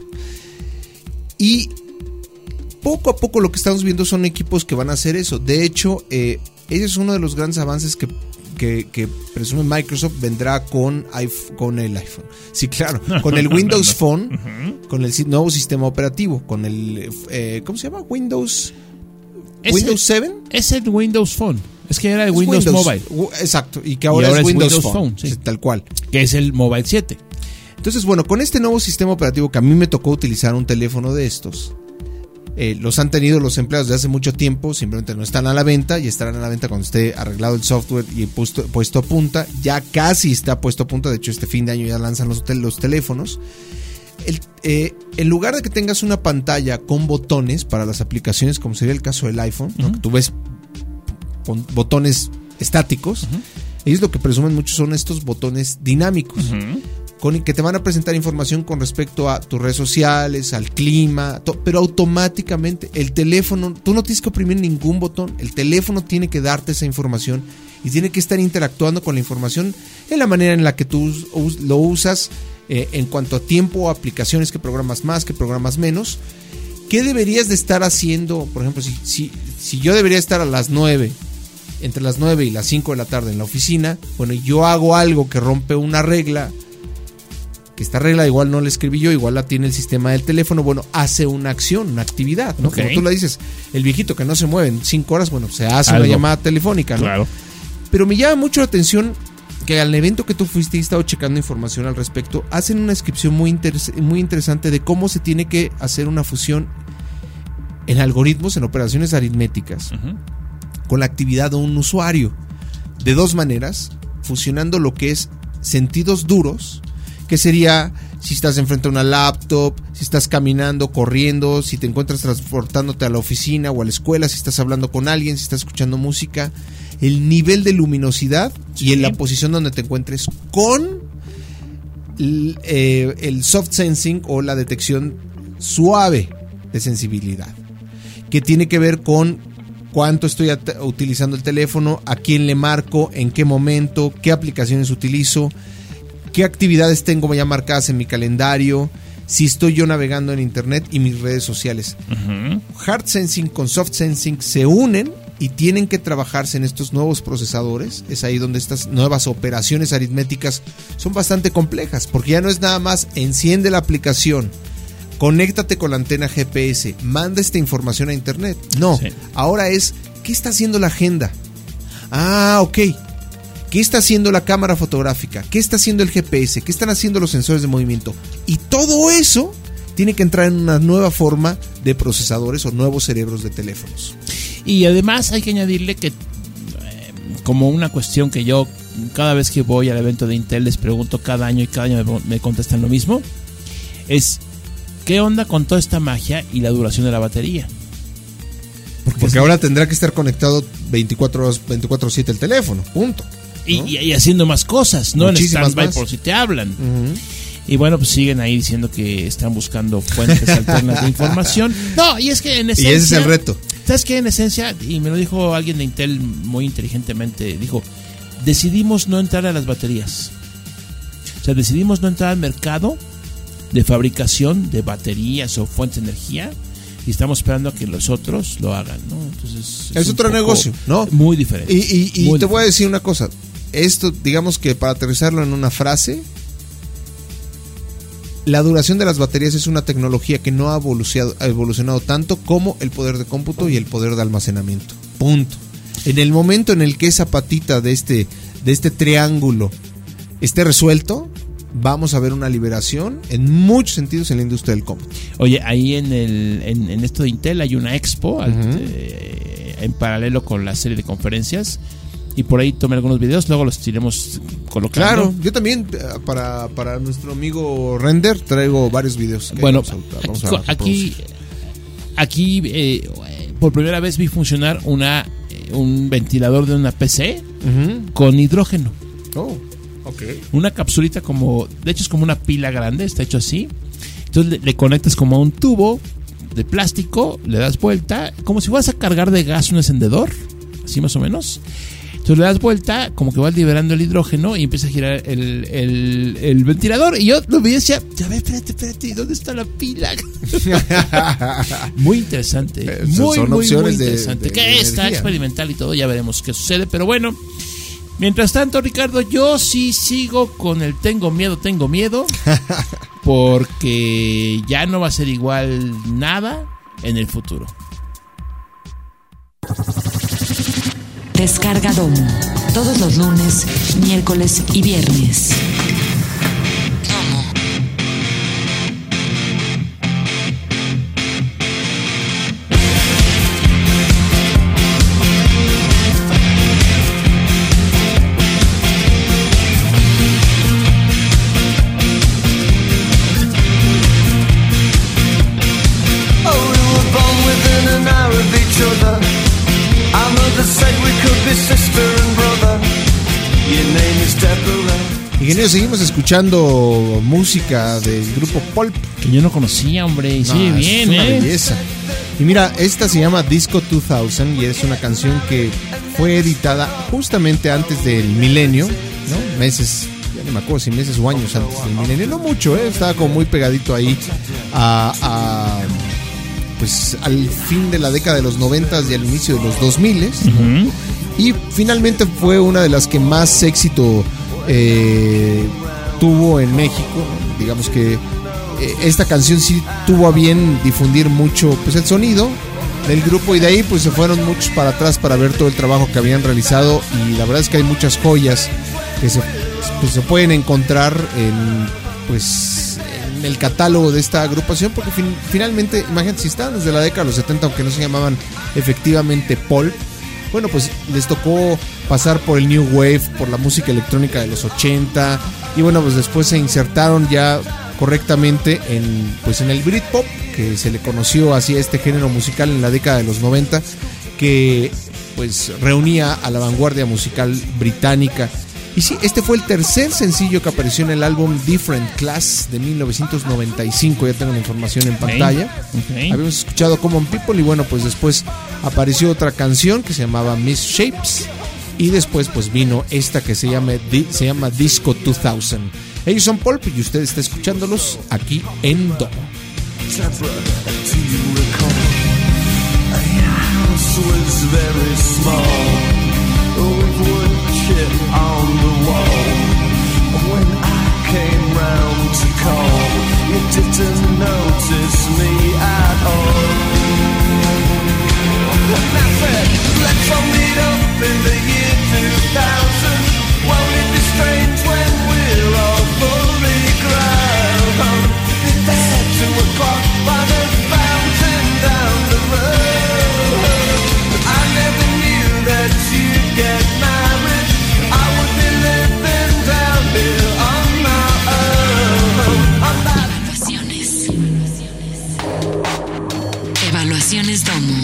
Y poco a poco lo que estamos viendo son equipos que van a hacer eso. De hecho, ese es uno de los grandes avances que presume Microsoft vendrá con el iPhone. Sí, claro, con el Windows Phone, con el nuevo sistema operativo, con el ¿cómo se llama? Windows 7. Es el Windows Phone. Es que era el Windows Mobile. Exacto, y que ahora es Windows Phone, sí. Tal cual. Que es el Mobile 7. Entonces, bueno, con este nuevo sistema operativo que a mí me tocó utilizar un teléfono de estos, los han tenido los empleados de hace mucho tiempo, simplemente no están a la venta y estarán a la venta cuando esté arreglado el software y puesto a punta. Ya casi está puesto a punta, de hecho este fin de año ya lanzan los teléfonos. En lugar de que tengas una pantalla con botones para las aplicaciones, como sería el caso del iPhone, ¿no? Que tú ves con botones estáticos, ellos lo que presumen mucho son estos botones dinámicos. Que te van a presentar información con respecto a tus redes sociales, al clima, pero automáticamente el teléfono, tú no tienes que oprimir ningún botón, el teléfono tiene que darte esa información y tiene que estar interactuando con la información en la manera en la que tú lo usas, en cuanto a tiempo o aplicaciones, que programas más, que programas menos. ¿Qué deberías de estar haciendo? Por ejemplo, si yo debería estar a las 9, entre las 9 y las 5 de la tarde en la oficina, bueno, yo hago algo que rompe una regla, esta regla igual no la escribí yo, igual la tiene el sistema del teléfono, bueno, hace una acción, una actividad, ¿no? Como tú le dices, el viejito que no se mueve en 5 horas, bueno, se hace una llamada telefónica, ¿no? Claro. Pero me llama mucho la atención que al evento que tú fuiste y he estado checando información al respecto, hacen una descripción muy interesante de cómo se tiene que hacer una fusión en algoritmos, en operaciones aritméticas, con la actividad de un usuario, de dos maneras, fusionando lo que es sentidos duros, que sería si estás enfrente a una laptop, si estás caminando, corriendo, si te encuentras transportándote a la oficina o a la escuela, si estás hablando con alguien, si estás escuchando música, el nivel de luminosidad y en la posición donde te encuentres con el soft sensing o la detección suave de sensibilidad, que tiene que ver con cuánto estoy utilizando el teléfono, a quién le marco, en qué momento, qué aplicaciones utilizo, qué actividades tengo ya marcadas en mi calendario, si estoy yo navegando en internet y mis redes sociales. Hard sensing con soft sensing se unen y tienen que trabajarse en estos nuevos procesadores. Es ahí donde estas nuevas operaciones aritméticas son bastante complejas, porque ya no es nada más enciende la aplicación, conéctate con la antena GPS, manda esta información a internet. No, ahora es, ¿qué está haciendo la agenda? Ok. ¿Qué está haciendo la cámara fotográfica? ¿Qué está haciendo el GPS? ¿Qué están haciendo los sensores de movimiento? Y todo eso tiene que entrar en una nueva forma de procesadores o nuevos cerebros de teléfonos. Y además hay que añadirle que, como una cuestión que yo cada vez que voy al evento de Intel les pregunto cada año y cada año me contestan lo mismo, es ¿qué onda con toda esta magia y la duración de la batería? Porque ahora tendrá que estar conectado 24 horas, 24/7 el teléfono, punto. ¿No? Y haciendo más cosas, ¿no? Muchísimas en stand-by más. por si te hablan. Y bueno, pues siguen ahí diciendo que están buscando fuentes alternas de información. No, y es que en esencia... Y ese es el reto. ¿Sabes qué? En esencia, y me lo dijo alguien de Intel muy inteligentemente, dijo, decidimos no entrar a las baterías. O sea, decidimos no entrar al mercado de fabricación de baterías o fuentes de energía y estamos esperando a que los otros lo hagan, ¿no? Entonces es otro negocio, ¿no? Muy diferente. Y muy te voy a decir una cosa. Esto, digamos que para aterrizarlo en una frase, la duración de las baterías es una tecnología que no ha evolucionado tanto como el poder de cómputo y el poder de almacenamiento. Punto. En el momento en el que esa patita de este triángulo esté resuelto, vamos a ver una liberación en muchos sentidos en la industria del cómputo. Oye, ahí en esto de Intel hay una expo en paralelo con la serie de conferencias. Y por ahí tomé algunos videos, luego los iremos colocando. Claro, yo también para nuestro amigo Render traigo varios videos. Bueno, aquí por primera vez vi funcionar un ventilador de una PC con hidrógeno. Oh, ok. Una capsulita como, de hecho es como una pila grande, está hecho así. Entonces le conectas como a un tubo de plástico, le das vuelta, como si fueras a cargar de gas un encendedor, así más o menos. Entonces le das vuelta, como que vas liberando el hidrógeno y empieza a girar el ventilador. Y yo lo veía y decía, ya ve, espérate, ¿y dónde está la pila? Muy interesante. Muy interesante. Que está experimental y todo, ya veremos qué sucede. Pero bueno, mientras tanto, Ricardo, yo sí sigo con el tengo miedo. Porque ya no va a ser igual nada en el futuro. Descarga Domo. Todos los lunes, miércoles y viernes. Domo. Ingenieros, seguimos escuchando música del grupo Pulp. Que yo no conocía, hombre, y sí, bien, es una belleza. Y mira, esta se llama Disco 2000 y es una canción que fue editada justamente antes del milenio, ¿no? Meses, ya no me acuerdo si meses o años antes del milenio, no mucho, estaba como muy pegadito ahí pues al fin de la década de los 90 y al inicio de los 2000. Y finalmente fue una de las que más éxito tuvo en México. Digamos que esta canción sí tuvo a bien difundir mucho pues el sonido del grupo, y de ahí pues se fueron muchos para atrás para ver todo el trabajo que habían realizado, y la verdad es que hay muchas joyas que se pueden encontrar en el catálogo de esta agrupación, porque finalmente, imagínate, si estaban desde la década de los 70, aunque no se llamaban efectivamente Pulp, bueno, pues les tocó pasar por el New Wave, por la música electrónica de los 80, y bueno, pues después se insertaron ya correctamente en el Britpop, que se le conoció así a este género musical en la década de los 90, que pues reunía a la vanguardia musical británica. Y sí, este fue el tercer sencillo que apareció en el álbum Different Class de 1995. Ya tengo la información en pantalla. Habíamos escuchado Common People, y bueno, pues después apareció otra canción que se llamaba Miss Shapes, y después pues vino esta que se llama Disco 2000. Ellos son Pulp y usted está escuchándolos aquí en Domo. On the wall, when I came round to call, you didn't notice me at all. And I said, let's all meet up in the year 2000. Won't it be strange when we're all fully grown? There 2 o'clock by the fountain down the road. I never knew that you'd get married. Evaluaciones Domo.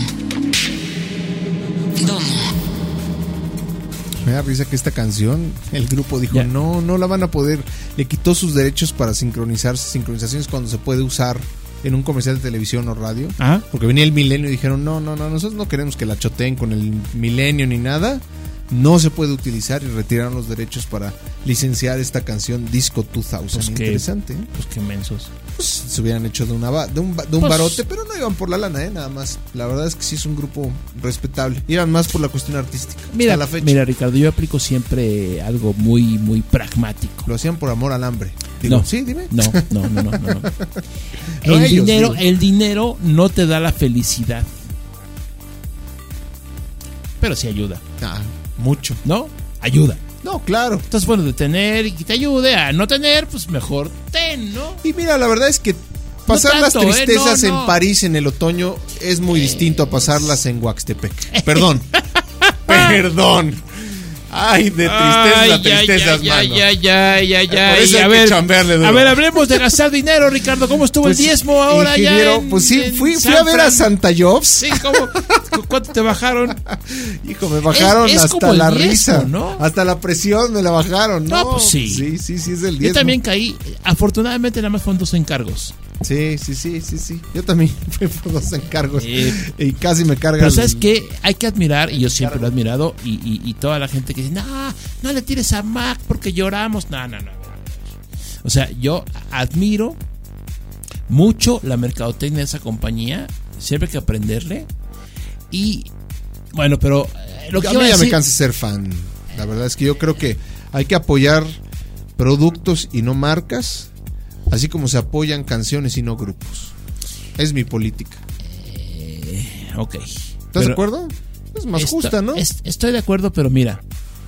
Me da risa que esta canción, el grupo dijo, no la van a poder. Le quitó sus derechos para sincronizaciones cuando se puede usar en un comercial de televisión o radio. Porque venía el milenio y dijeron, no, nosotros no queremos que la choteen con el milenio ni nada. No se puede utilizar, y retiraron los derechos para licenciar esta canción Disco 2000. Pues interesante, ¿eh? Pues qué mensos. Pues se hubieran hecho de un barote, pero no iban por la lana, nada más. La verdad es que sí es un grupo respetable. Iban más por la cuestión artística. Mira, Ricardo, yo aplico siempre algo muy, muy pragmático. Lo hacían por amor al hambre. Digo, no, sí, dime. No. El dinero no te da la felicidad, pero sí ayuda. Mucho. ¿No? Ayuda. No, claro. Entonces, bueno, de tener y que te ayude, a no tener, pues mejor ten, ¿no? Y mira, la verdad es que pasar las tristezas en París en el otoño es muy distinto a pasarlas en Huaxtepec. Perdón. Ay, de tristeza a tristezas, mano. Por eso hay que chambearle duro. A ver, hablemos de gastar dinero, Ricardo. ¿Cómo estuvo Pues, el diezmo ahora ingeniero, ya? Pues sí, fui a ver a Santa Jobs. Sí, ¿cuánto te bajaron? Hijo, me bajaron Es hasta como el la diezmo, risa, ¿no? Hasta la presión me la bajaron. No, pues sí. Sí, es el 10. Yo también caí. Afortunadamente, nada más fueron 2 encargos. Sí. Yo también fui por 2 encargos y casi me cargan. Pero ¿sabes qué? Hay que admirar, y yo siempre lo he admirado, y toda la gente que dice, no le tires a Mac porque lloramos. No. O sea, yo admiro mucho la mercadotecnia de esa compañía. Siempre hay que aprenderle. Y bueno, pero lo que a iba mí a ya decir, me cansa ser fan. La verdad es que yo creo que hay que apoyar productos y no marcas, así como se apoyan canciones y no grupos. Es mi política. ok. ¿Estás de acuerdo? Es más justa, ¿no? Estoy de acuerdo, pero mira,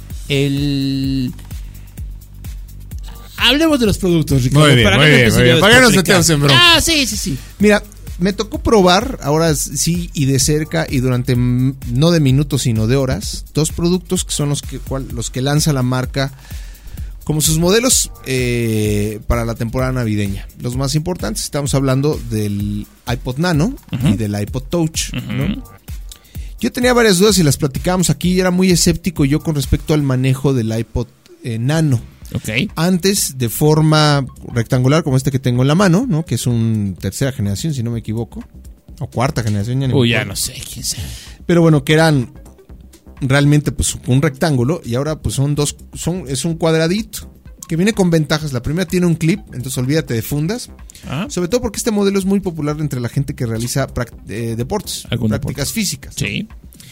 hablemos de los productos, Ricardo. Muy bien. ¿Para qué nos metemos en broma? Sí. Mira, me tocó probar, ahora sí y de cerca y durante no de minutos sino de horas, 2 productos que son los que lanza la marca como sus modelos para la temporada navideña. Los más importantes, estamos hablando del iPod Nano y del iPod Touch, ¿no? Yo tenía varias dudas y las platicábamos aquí y era muy escéptico yo con respecto al manejo del iPod Nano. Ok. Antes, de forma rectangular, como este que tengo en la mano, ¿no? Que es un 3ª generación, si no me equivoco. O 4ª generación, Ya no sé, quién sabe. Pero bueno, que eran realmente pues un rectángulo y ahora pues es un cuadradito que viene con ventajas. La primera tiene un clip, entonces olvídate de fundas. Sobre todo porque este modelo es muy popular entre la gente que realiza deportes, prácticas físicas. Sí.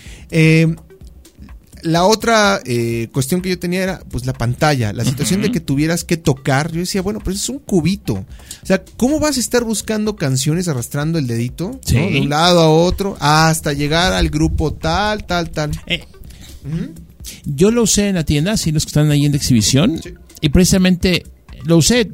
La otra cuestión que yo tenía era pues la pantalla, la situación de que tuvieras que tocar. Yo decía, bueno, pues es un cubito. O sea, ¿cómo vas a estar buscando canciones arrastrando el dedito, sí, ¿no? De un lado a otro hasta llegar al grupo tal? Yo lo usé en la tienda, sí, los que están ahí en la exhibición, sí. Y precisamente lo usé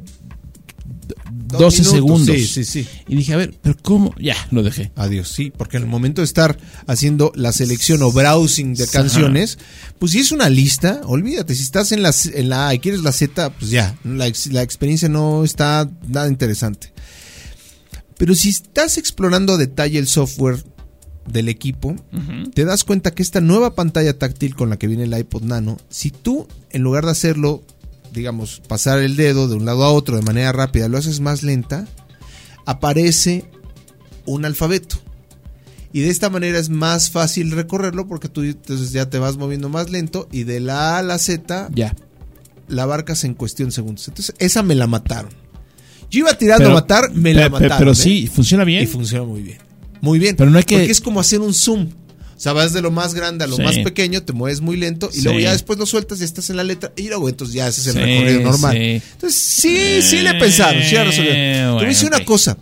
12 minutos, segundos. Sí. Y dije, a ver, pero ¿cómo? Ya, lo dejé. Adiós, sí, porque en el momento de estar haciendo la selección o browsing de canciones, pues si es una lista, olvídate, si estás en la A y quieres la Z, pues ya, la experiencia no está nada interesante. Pero si estás explorando a detalle el software del equipo, te das cuenta que esta nueva pantalla táctil con la que viene el iPod Nano, si tú, en lugar de hacerlo, digamos, pasar el dedo de un lado a otro de manera rápida, lo haces más lenta, aparece un alfabeto. Y de esta manera es más fácil recorrerlo porque tú entonces ya te vas moviendo más lento y de la A a la Z ya la abarcas en cuestión de segundos. Entonces esa me la mataron. Yo iba tirando a matar, me la mataron. Pero sí, ¿funciona bien? Y funciona muy bien. Muy bien. Pero no hay que... Porque es como hacer un zoom. O sea, vas de lo más grande a lo más pequeño, te mueves muy lento y luego ya después lo sueltas y estás en la letra y luego entonces ya ese es el recorrido normal. Entonces sí le pensaron, sí la resolvieron. Te voy a decir una cosa,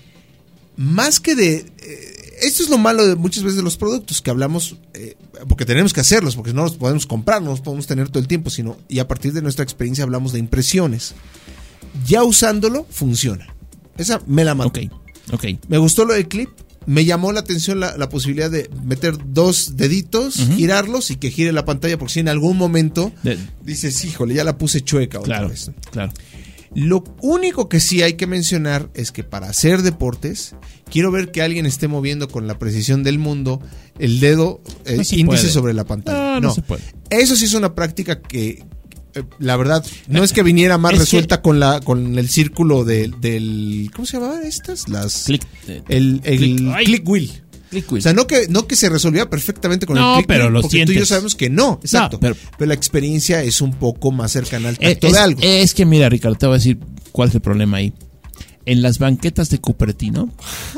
más que de... esto es lo malo de muchas veces de los productos que hablamos, porque tenemos que hacerlos, porque no los podemos comprar, no los podemos tener todo el tiempo, sino y a partir de nuestra experiencia hablamos de impresiones. Ya usándolo, funciona. Esa me la mató. Ok. Me gustó lo del clip. Me llamó la atención la posibilidad de meter 2 deditos, girarlos y que gire la pantalla, porque si en algún momento dices, híjole, ya la puse chueca otra vez. Claro. Lo único que sí hay que mencionar es que para hacer deportes, quiero ver que alguien esté moviendo con la precisión del mundo el dedo índice sobre la pantalla. No se puede. Eso sí es una práctica que... la verdad, no es que viniera más resuelta con el círculo del ¿cómo se llamaban estas? Las el click wheel. O sea, no que se resolvía perfectamente con el click pero wheel, los porque sientes. tú y yo sabemos que no, exacto. No, pero la experiencia es un poco más cercana al tacto de algo. Es que mira, Ricardo, te voy a decir cuál es el problema ahí. En las banquetas de Cupertino,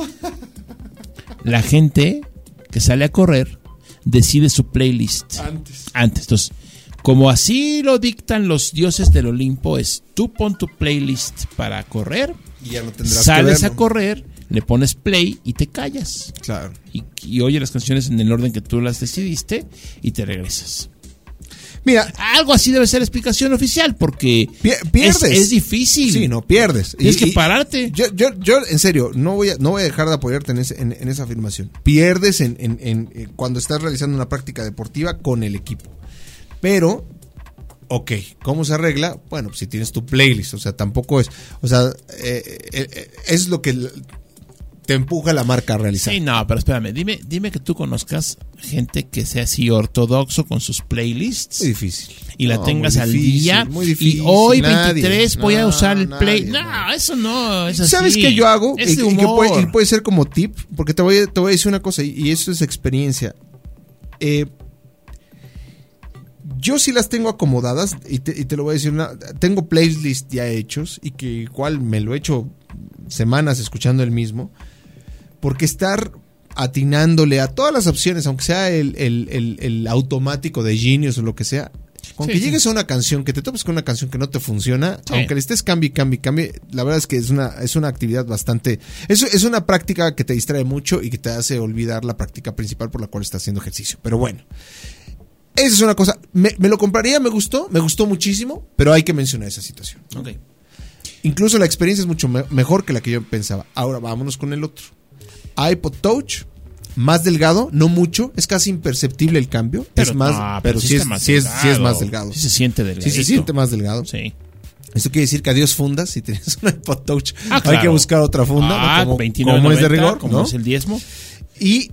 la gente que sale a correr decide su playlist antes. Entonces, como así lo dictan los dioses del Olimpo, es tú pon tu playlist para correr, y ya no tendrás sales que verlo. a correr, le pones play y te callas. Claro. Y oyes las canciones en el orden que tú las decidiste y te regresas. Mira, algo así debe ser la explicación oficial, porque pierdes. Es difícil. Sí, no, pierdes. Tienes que pararte. Yo, en serio, no voy a dejar de apoyarte en esa afirmación. Pierdes cuando estás realizando una práctica deportiva con el equipo. Pero, ok, ¿cómo se arregla? Bueno, pues si tienes tu playlist, o sea, tampoco es, o sea, es lo que te empuja la marca a realizar. Sí, no, pero espérame, dime que tú conozcas gente que sea así ortodoxo con sus playlists. Muy difícil. Y la No, tengas muy al difícil, día. muy difícil. Y hoy, Nadie. 23, voy a No, usar el play. nadie, No, eso no es así. ¿Sabes qué yo hago? Es de Y que humor. puede ser como tip, porque te voy a decir una cosa, y eso es experiencia. Yo sí las tengo acomodadas, y te lo voy a decir, tengo playlists ya hechos, y que igual me lo he hecho semanas escuchando el mismo, porque estar atinándole a todas las opciones, aunque sea el automático de Genius o lo que sea, con Sí, que sí. llegues a una canción, que te topes con una canción que no te funciona, Sí. aunque le estés cambie, la verdad es que es una actividad bastante, es una práctica que te distrae mucho y que te hace olvidar la práctica principal por la cual estás haciendo ejercicio. Pero bueno, esa es una cosa, me lo compraría, me gustó muchísimo, pero hay que mencionar esa situación. Ok. Incluso la experiencia es mucho mejor que la que yo pensaba. Ahora vámonos con el otro. iPod Touch, más delgado, no mucho, es casi imperceptible el cambio. Pero, es más, no, pero sí está es más delgado. Sí se siente delgado. Sí se siente más delgado. Sí. Esto quiere decir que adiós fundas. Si tienes un iPod Touch, Ah, hay claro. que buscar otra funda, ¿no? Como 29.90, es de rigor, como ¿no? es el diezmo. Y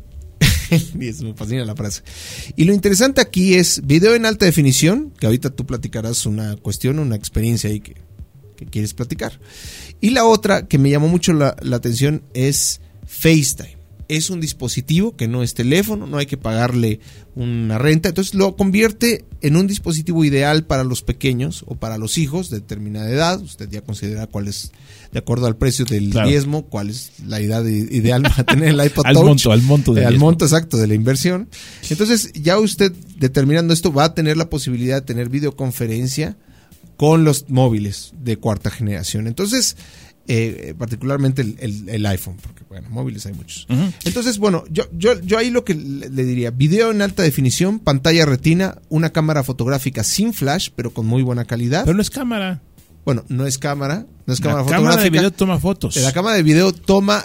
me fascina la frase. Y lo interesante aquí es video en alta definición, que ahorita tú platicarás una cuestión, una experiencia ahí que quieres platicar. Y la otra que me llamó mucho la atención es FaceTime. Es un dispositivo que no es teléfono, no hay que pagarle una renta, entonces lo convierte en un dispositivo ideal para los pequeños o para los hijos de determinada edad. Usted ya considera cuál es, de acuerdo al precio del Claro. diezmo, cuál es la edad ideal para tener el iPod Al Touch. monto del Al diezmo. monto exacto de la inversión. Entonces, ya usted determinando esto va a tener la posibilidad de tener videoconferencia con los móviles de cuarta generación. Entonces, particularmente el iPhone, porque bueno, móviles hay muchos. Ujú. Entonces, bueno, yo ahí lo que le diría, video en alta definición, pantalla retina, una cámara fotográfica sin flash, pero con muy buena calidad. Pero no es cámara. Bueno, no es cámara La fotográfica. cámara de video toma fotos. La cámara de video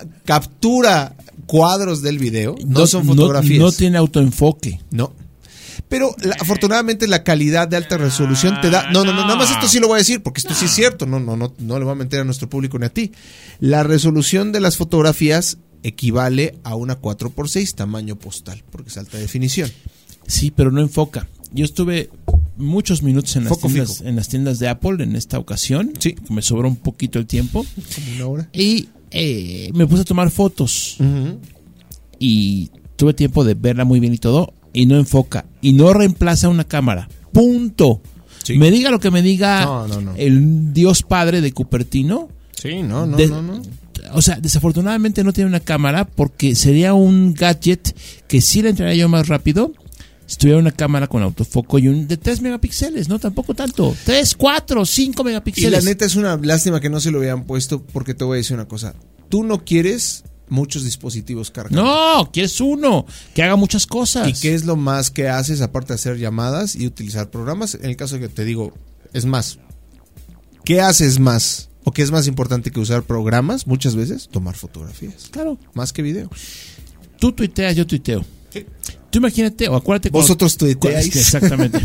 captura cuadros del video, no son fotografías. No tiene autoenfoque. No. Pero afortunadamente la calidad de alta resolución te da. No, nada más esto sí lo voy a decir, porque esto sí es cierto. No le voy a mentir a nuestro público ni a ti. La resolución de las fotografías equivale a una 4x6 tamaño postal, porque es alta definición. Sí, pero no enfoca. Yo estuve muchos minutos en Foco fijo. en las tiendas de Apple en esta ocasión. Sí. Me sobró un poquito el tiempo. Como una hora. Y me puse a tomar fotos. Y tuve tiempo de verla muy bien y todo. Y no enfoca. Y no reemplaza una cámara. Punto. Sí. Me diga lo que me diga No. el Dios Padre de Cupertino. Sí, no. O sea, desafortunadamente no tiene una cámara porque sería un gadget que sí le entraría yo más rápido si tuviera una cámara con autofoco y un de 3 megapíxeles, no tampoco tanto. 3, 4, 5 Y megapíxeles. la neta es una lástima que no se lo hubieran puesto, porque te voy a decir una cosa. Tú no quieres muchos dispositivos cargados. No, quieres uno que haga muchas cosas. ¿Y qué es lo más que haces aparte de hacer llamadas y utilizar programas? En el caso que te digo, es más, ¿qué haces más? ¿O qué es más importante que usar programas? Muchas veces, tomar fotografías. Claro. Más que video. Tú tuiteas, yo tuiteo. Sí. Tú imagínate, o acuérdate... Vosotros tuiteáis. Exactamente.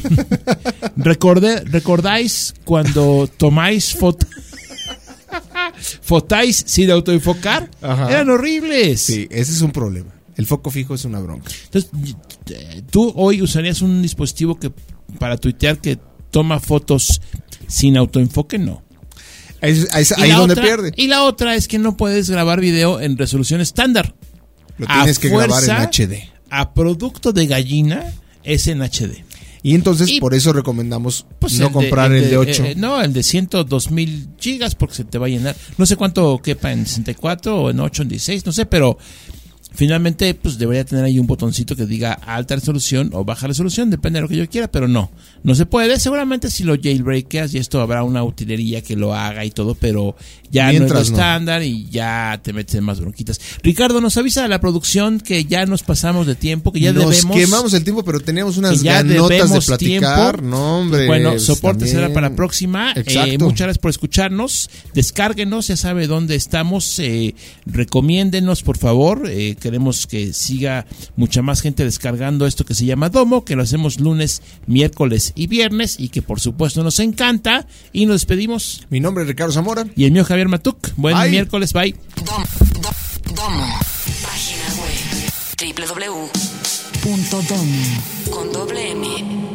¿Recordáis cuando tomáis fotáis sin autoenfocar? Ajá. Eran horribles. Sí, ese es un problema. El foco fijo es una bronca. Entonces, tú hoy usarías un dispositivo que para tuitear que toma fotos sin autoenfoque, no. Ahí Y es la donde otra- pierde. Y la otra es que no puedes grabar video en resolución estándar. Lo tienes que grabar en HD. A producto de gallina es en HD. Y entonces, Y- por eso recomendamos Pues no comprar el de 8. no, el de 102,000 gigas porque se te va a llenar. No sé cuánto quepa en 64 o en 8, en 16, no sé, pero finalmente pues debería tener ahí un botoncito que diga alta resolución o baja resolución, depende de lo que yo quiera, pero no se puede. Seguramente si lo jailbreakas y esto habrá una utilería que lo haga y todo, pero ya no Mientras es lo no. estándar y ya te metes en más bronquitas. Ricardo, nos avisa de la producción que ya nos pasamos de tiempo, que ya Nos debemos... quemamos el tiempo, pero teníamos unas que ya ganotas de debemos platicar. tiempo. No, hombre. Bueno, pues, soporte será también. para la próxima. Exacto. Muchas gracias por escucharnos. Descárguenos, ya sabe dónde estamos. Recomiéndenos, por favor. queremos que siga mucha más gente descargando esto que se llama Domo, que lo hacemos lunes, miércoles y viernes, y que por supuesto nos encanta. Y nos despedimos. Mi nombre es Ricardo Zamora. Y el mío Javier Matuk. Buen Bye. miércoles, bye. Domo. Página web www.domo.com